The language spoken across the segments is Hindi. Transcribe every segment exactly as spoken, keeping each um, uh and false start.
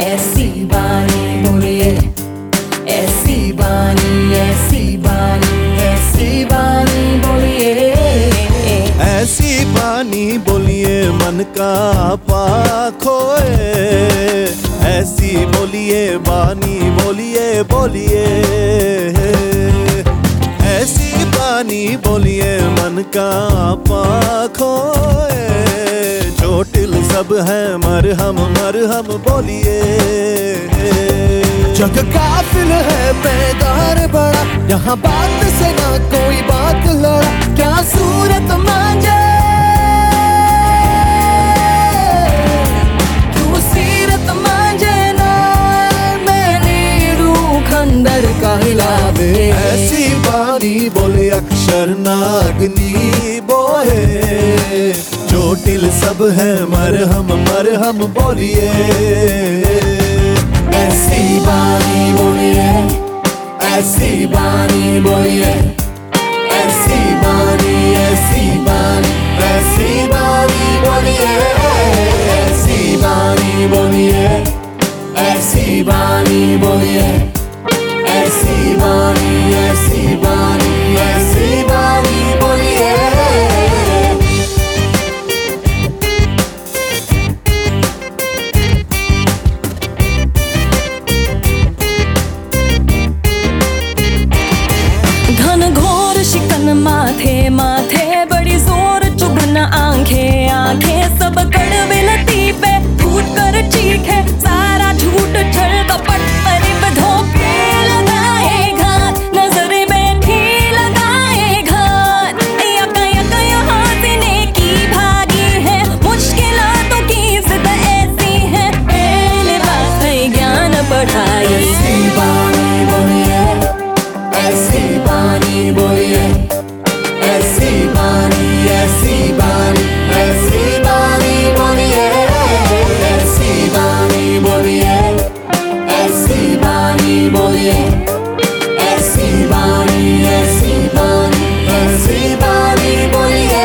ऐसी बानी बोलिए, ऐसी बानी, ऐसी बानी, ऐसी बानी बोलिए, ऐसी बानी बोलिए मन का आपा खोए। ऐसी बोलिए बानी बोलिए बोलिए, ऐसी बानी बोलिए मन का आपा खोए। चोटिल सब है मरहम मरहम बोलिए। जग काफिल है बेदार बड़ा, यहाँ बात से ना कोई बात लड़ा। क्या सूरत मांझे क्यों सीरत मांझे ना, मैंने रूह खंदर का हिलावे। ऐसी बानी बोले अक्षर नागनी बोहे। चोटिल सब है मरहम मरहम बोलिए। ऐसी बानी बोलिए, ऐसी बानी बोलिए, ऐसी बानी, ऐसी बानी, ऐसी बानी बोलिए, ऐसी बानी बोलिए, ऐसी बानी बोलिए, ऐसी बानी, ऐसी बानी, ऐसी बानी बोलिए। घनघोर शिकन माथे माथे, बड़ी जोर चुभन आंखें आंखें, सब कड़वे लतीफे फूट कर चीखे। सारा झूठ छल कपट परिब धोखे लगाए घात, नजरें बैठी लगाए घात। यका यका यहाँ से नेकी भागी है, मुश्किलातों की जिद ऐसी है। पहले बात है ज्ञान पढ़ाई। ऐसी बानी बोलिए, ऐसी बानी बोलिए, ऐसी बानी, ऐसी बानी, ऐसी बानी बोलिए, ऐसी बानी बोलिए, ऐसी बानी बोलिए, ऐसी बानी, ऐसी बानी, ऐसी बानी बोलिए।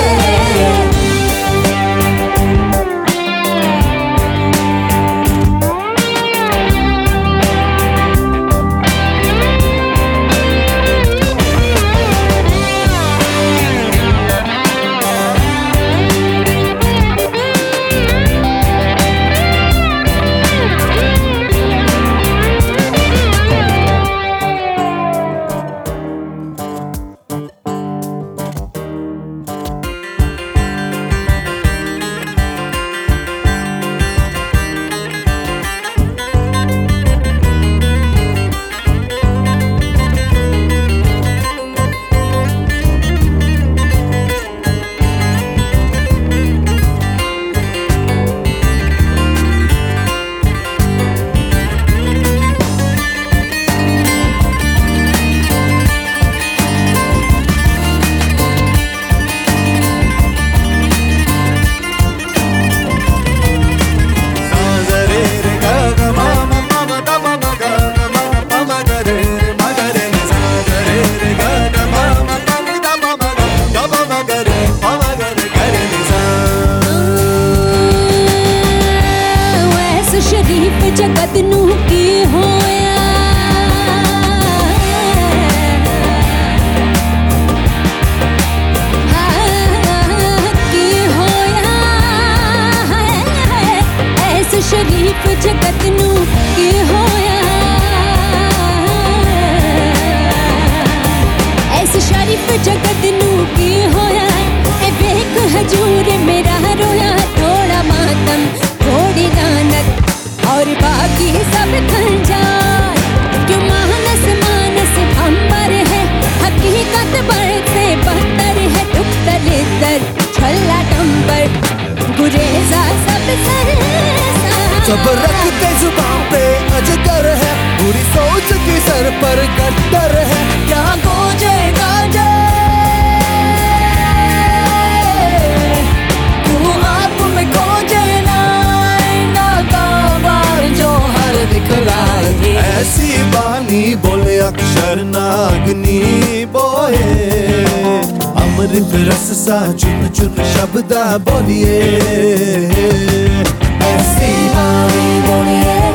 जगत नू की होया, की होया, ऐसे शरीफ जगत नू की होया, ऐसे शरीफ जगत नू की होया। ए वेख हजूर मेरा रोया, थोड़ा मातम थोड़ी दानत और बाकी सब खंजान। क्यों मानस मानस अंबर है, हकीकत बढ़ से बदतर है। दुख दलितर छल्ला टंबर गुरेजा सब सर सब रखते जुबान पे अजगर है, बुरी सोच की सर पर गद्दर है। क्या गोजे गाजे तू आप में खोजे ना, ना काबार जो हर दिखलाए। ऐसी बानी बोले अक्षर नागनी बोहे। अमृत रस सा चुन चुन शब्दा बोलिए। ऐसी बानी बोलिए,